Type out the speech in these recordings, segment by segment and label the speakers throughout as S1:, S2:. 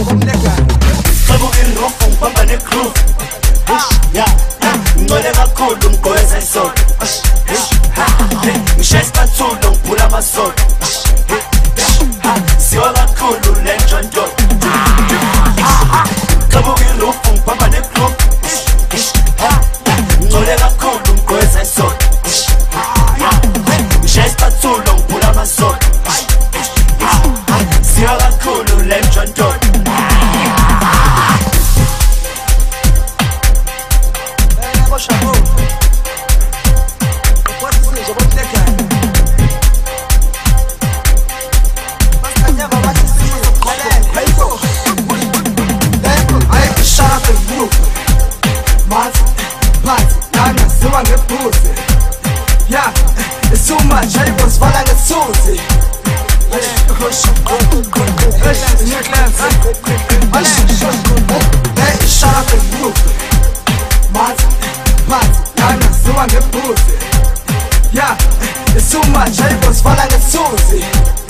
S1: Kabuki roof ngibamba negroove. Yeah, ngcole kakhulu ngigqweza isonto. Ngishaya isipathulo ngiphula amasonto. Siwa kakhulu le njonto. Kabuki roof ngibamba negroove. Ngcole kakhulu ngigqweza isonto. Ngishaya isipathulo ngiphula amasonto. Siwa kakhulu le njonto.
S2: Yeah, it's too much, I was falling a Susie. Shut up and move. Yeah, it's too much, I was falling a Susie.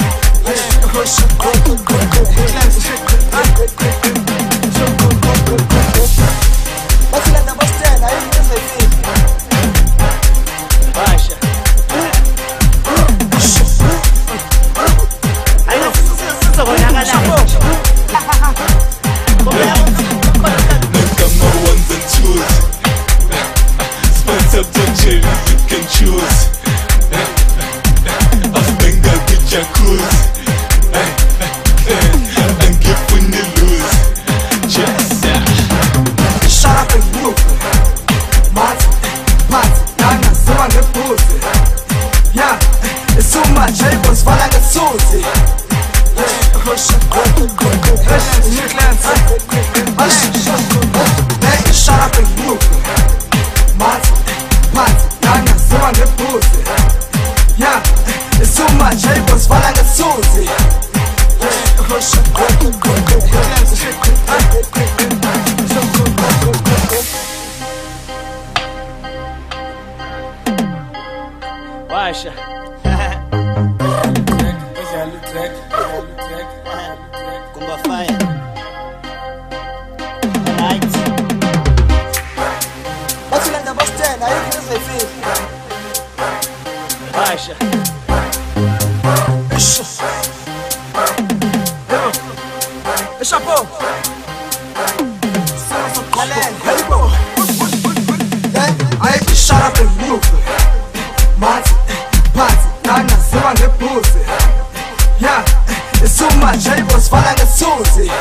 S2: Yeah, it's too much, I was falling a Susie. Shut up and move. Yeah, it's too much, I was falling a Susie.
S1: Washa. Kumba fire. Right.
S2: What's in the bus 10? I feel like feel.
S1: Washa.
S2: Chapeau. Shut up and move. Yeah, it's too much, I was falling a Susie.